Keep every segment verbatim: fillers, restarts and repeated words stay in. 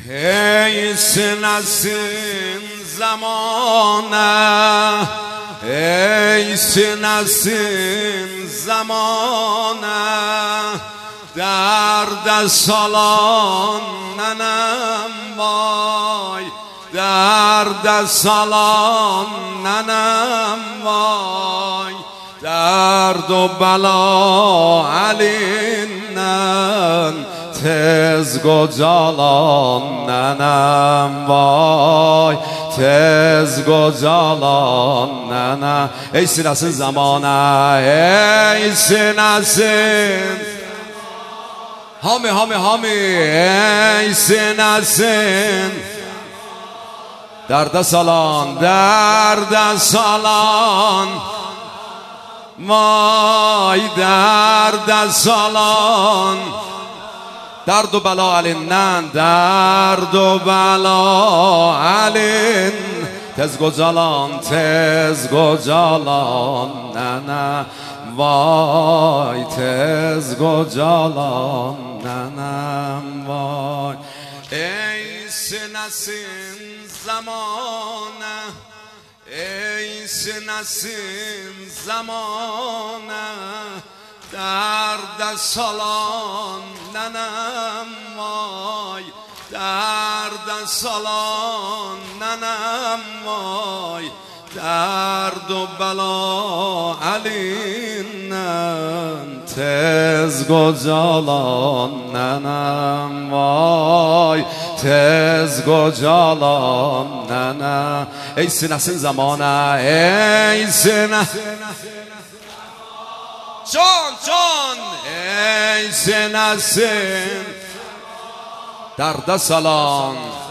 ای سنسین زمانه، ای سنسین زمانه، درد سالان ننم وای، درد سالان ننم وای، درد و بلا علینن تز گجالان ننم وای، تز گجالان ننم. ای سینسین زمانه، ای سینسین هامی هامی هامی، ای سینسین درد سالان، درد سالان وای، درد سالان، درد و بلا علینن، درد و بلا علین تز گجالان، تز گجالان ننم وای، تز گجالان ننم وای. ای سنسین زمانه، ای سنسین زمانه، درد سالان ننم وای، درد سالان ننم وای، درد و بلا علینن تز گجالان ننم وای، تز گجالان ننم. ای سینسین زمانه، ای سینسین جان جان، ای سینسین درد سالان،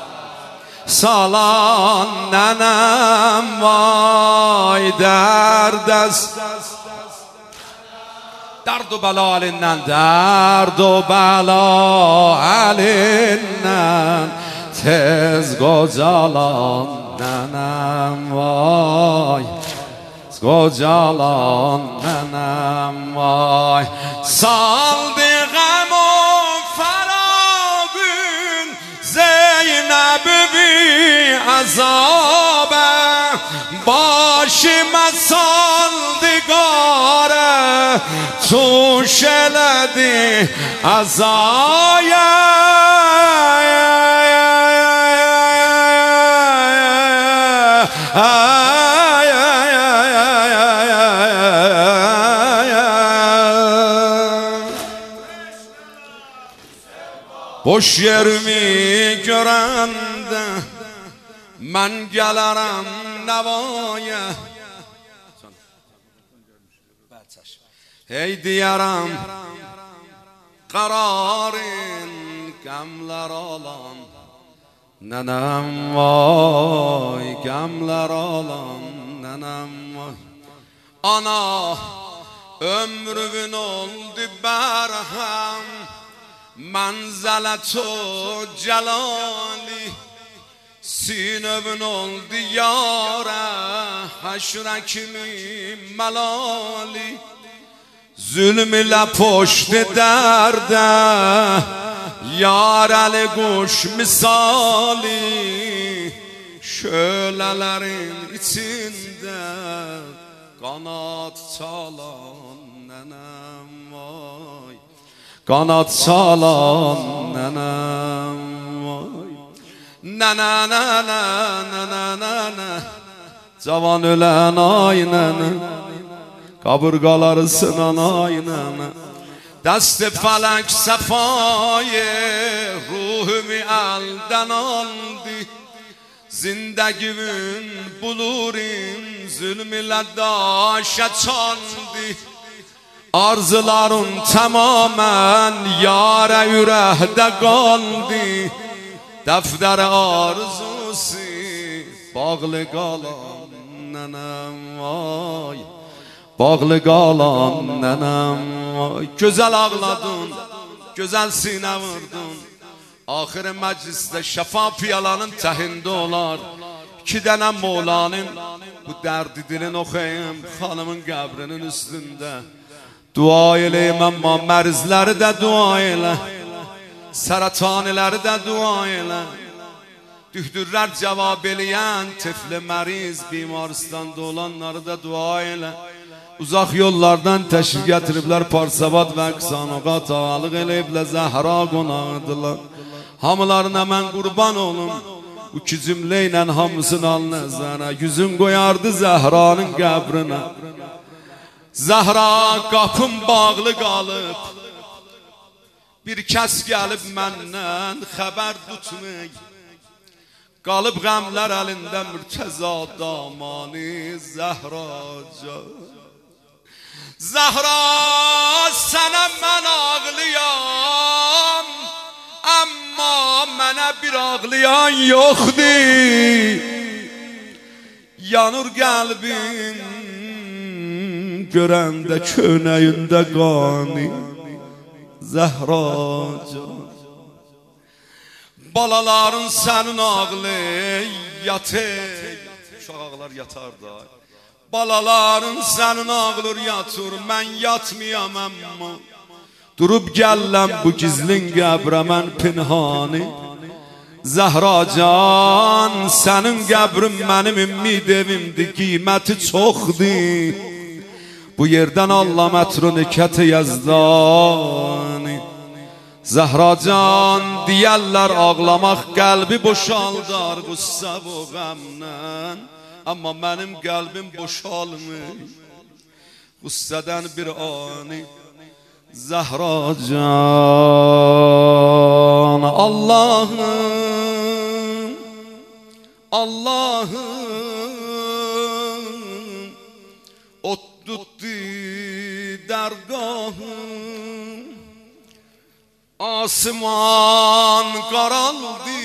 سالان ننم وای، درد است، درد و بلا علینن، درد و بلا علینن تز گجالان ننم وای، گجالان ننم وای. سال به غم و فراغون زینب بی عذابه، باشی مسال دگاره تو شلدی عذایه. boş yer mi görende mən gələrəm nəvaya. Hey diyarəm qararın qəmlər alan, nənəm vay qəmlər alan, nənəm vay. Ana ömrün oldu bərhəm, منزلت و جلالی سینه‌ون oldu yara haşrekimi malali. Zulm ile puşt derde yareli kuş misali, şölelerin içinde kanat çalan nenem vay, kanat çalan nenem vay. Nene nene nene nene cavan ölen ay nene, kaburgaları sınan ay nene. Dest-i felek sefayı ruhumu elden aldı. Zindegimin bulurin zulm ile daşa çaldı. Arzularım tamamen yara yürekte kaldı. Defter arzusu bağlı kalan nenem vay, bağlı kalan nenem vay. Güzel ağladın, güzel sine vurdun. Ahir mecliste şefa piyalanın tehinde olar. İki tane Mevla'nın bu derdi dilin okuyayım hanımın kabrinin üstünde. Dua eleyim ama merzleri de dua eyle, serataneleri de dua eyle. Dühdürlər cavab eləyən tifli məriz, bimaristanda olanları da dua elə. Uzaq yollardan təşrif gətiriblər, Parsavad və Qısanuqa tağalıq eləyiblər, Zəhra qonağıdırlar. Hamılarına mən qurban olum, bu iki cümlə ilə hamısını al nəzərə. Yüzün qoyardı Zəhranın qəbrinə. Zəhra qapım bağlı qalıb, bir kəs gəlib məndən xəbər tutmayı. Qalıb qəmlər əlində Mürtəza damanı Zəhracan. Zəhra sənə mən ağlıyam, amma mənə bir ağlayan yoxdur. Yanır qəlbim görəndə könəyində qani Zəhracan. Balaların sənin ağlı yatır, uşaq ağlar yatar da. Balaların sənin ağlır yatır, mən yatmayam amma. Durub gəlləm bu gizlin qəbrə mən pinhani. Zəhracan, sənin qəbrin mənim ümmid evimdir, qiyməti çoxdur. Bu yerdən Allah mətrunikkət Yezdani. Zəhracan, deyərlər ağlamaq qəlbi boşaldar qüssə bu qəmdən. Amma mənim qəlbim boşalmır qüssədən bir ani. Zəhracan, Allahım, Allahım, ot tutdu dərgahım, asman qaraldı,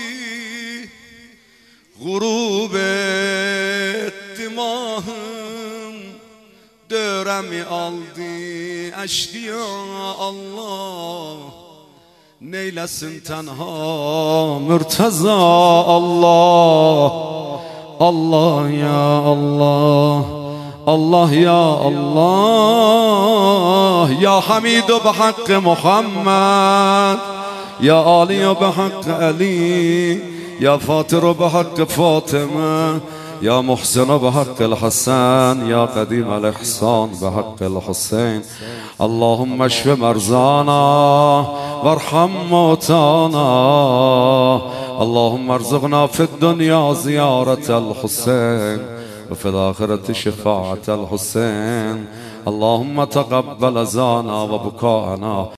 Gurub etti mahım, döremi aldı eşkıya Allah. Neylesin tenha Mürteza Allah. Allah ya Allah, Allah ya Allah. Ya Hamidu bihakkı Muhammed, Ya Ali bihakkı Ali, يا فاطر بحق فاطمة، يا محسن بحق الحسن، يا قديم الإحسان بحق الحسين. اللهم اشف مرضانا وارحم موتانا. اللهم ارزقنا في الدنيا زيارة الحسين وفي الآخرة شفاعة الحسين. اللهم تقبل أذانا وبكاءنا.